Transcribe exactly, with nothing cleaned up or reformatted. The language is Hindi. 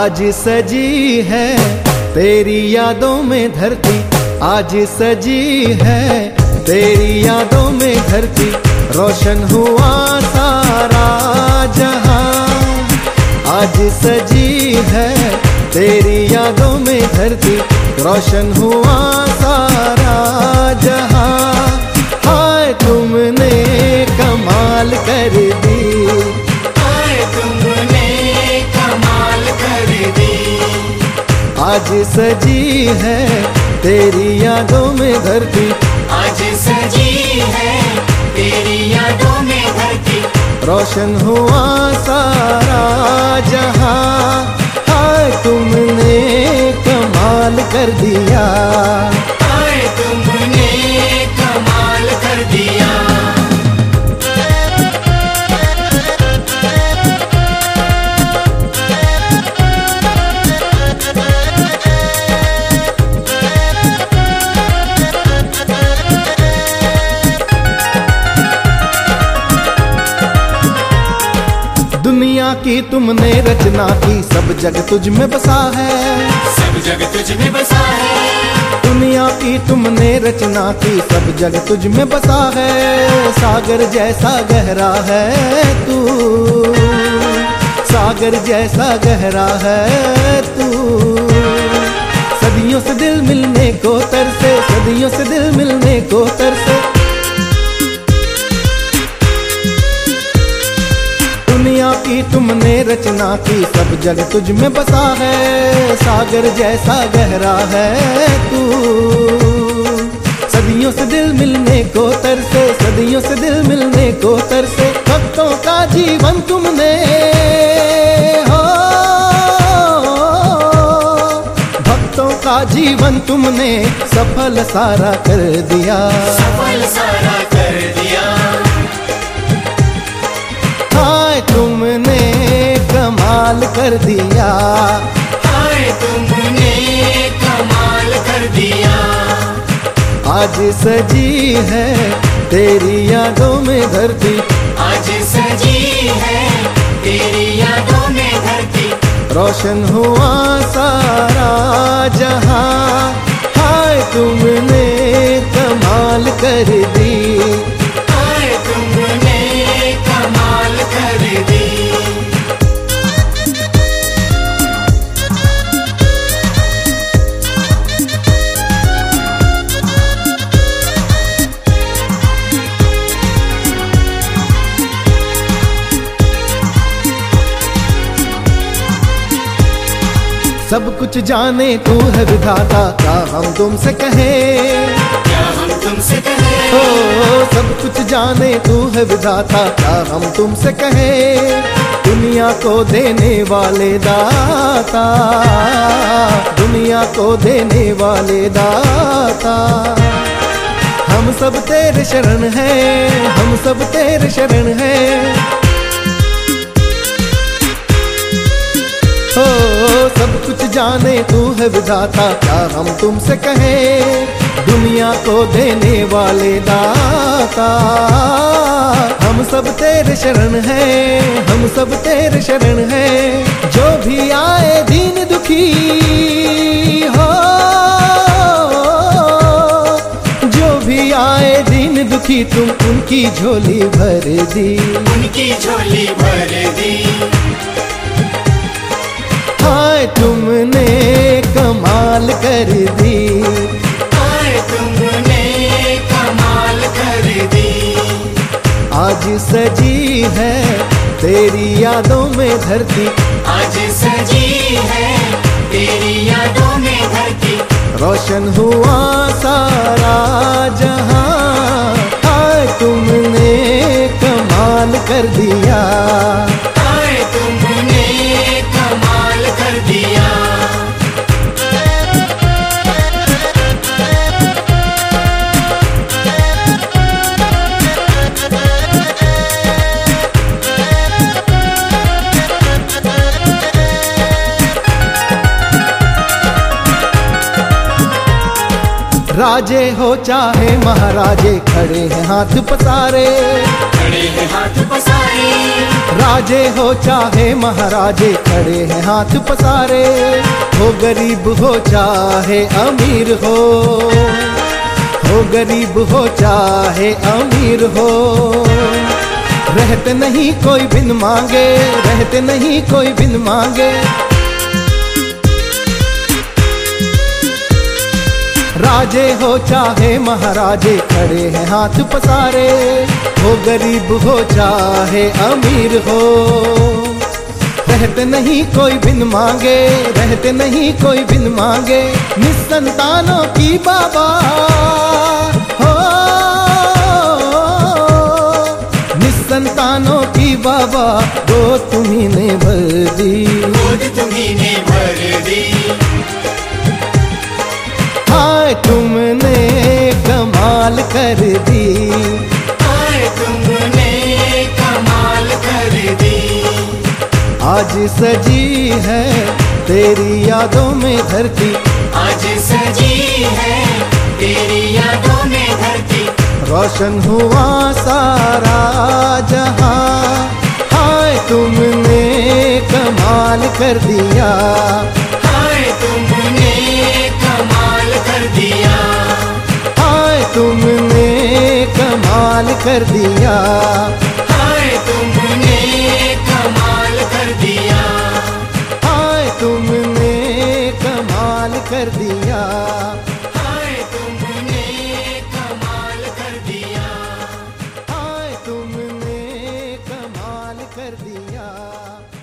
आज सजी है तेरी यादों में धरती, आज सजी है तेरी यादों में धरती, रोशन हुआ सारा जहां। आज सजी है तेरी यादों में धरती, रोशन हुआ सारा जहां। हाय तुमने कमाल कर दी, हाय तुमने कमाल कर दी। आज सजी है तेरी यादों में धरती, आज सजी है तेरी यादों में धरती, रोशन हुआ सारा जहां। हाय तुमने कमाल कर दिया, हाय तुमने कमाल कर दिया। दुनिया की तुमने रचना की, सब जग तुझ में बसा है, सब जग तुझ में बसा है। दुनिया की तुमने रचना की, सब जग तुझ में बसा है। सागर जैसा गहरा है तू, सागर जैसा गहरा है तू। सदियों से दिल मिलने को तरसे, सदियों से दिल मिलने को तरसे। दुनिया की तुमने रचना की, सब जग तुझ में बसा है। सागर जैसा गहरा है तू, सदियों से दिल मिलने को तरसे, सदियों से दिल मिलने को तरसे। भक्तों का जीवन तुमने हो, भक्तों का जीवन तुमने सफल सारा कर दिया, सफल सारा कर दिया। हाय तुमने कमाल कर दिया, हाय तुमने कमाल कर दिया। आज सजी है तेरी यादों में धरती, आज सजी है तेरी यादों में धरती, रोशन हुआ सारा जहां। हाय तुमने कमाल कर दी, हाय तुमने कमाल कर दी। सब कुछ जाने तू है विधाता, क्या हम तुमसे कहें, क्या हम तुमसे कहें। हो सब कुछ जाने तू है विधाता, क्या हम तुमसे कहें। दुनिया को देने वाले दाता, दुनिया को देने वाले दाता। हम सब तेरे शरण हैं, हम सब तेरे शरण हैं। हो सब कुछ जाने तू है विधाता, क्या हम तुमसे कहें। दुनिया को देने वाले दाता, हम सब तेरे शरण हैं, हम सब तेरे शरण हैं। जो भी आए दीन दुखी हो, जो भी आए दीन दुखी, तुम उनकी झोली भर दी, उनकी झोली भर दी। हाय तुमने कमाल कर दी, हाय तुमने कमाल कर दी। आज सजी है तेरी यादों में धरती, आज सजी है तेरी यादों में धरती, रोशन हुआ सारा जहां। हाय तुमने कमाल कर दिया, हाय तुमने कमाल कर दिया। राजे हो चाहे महाराजे, खड़े हैं हाथ पसारे, खड़े खड़े हैं हाथ पसारे। राजे हो चाहे महाराजे खड़े हैं हाथ पसारे। हो गरीब हो चाहे अमीर हो, हो गरीब हो चाहे अमीर हो, रहते नहीं कोई बिन मांगे, रहते नहीं कोई बिन मांगे। राजे हो चाहे महाराजे खड़े हैं हाथ पसारे। हो गरीब हो चाहे अमीर हो, रहते नहीं कोई बिन मांगे, रहते नहीं कोई बिन मांगे। निसंतानों की बाबा हो, निसंतानों की बाबा गोद तुम्ही ने भर दी, गोद तुम्ही ने भर दी। हाय तुमने कमाल कर दी, हाय तुमने कमाल कर दी। आज सजी है तेरी यादों में धरती, आज सजी है तेरी यादों में धरती। रोशन हुआ सारा जहां, हाय तुमने कमाल कर दिया, हाय तुमने कमाल कर दिया। हाय तुमने कमाल कर दिया, हाय तुमने कमाल कर दिया। हाय तुमने कमाल कर दिया। हाय तुमने कमाल कर दिया। हाय तुमने कमाल कर दिया।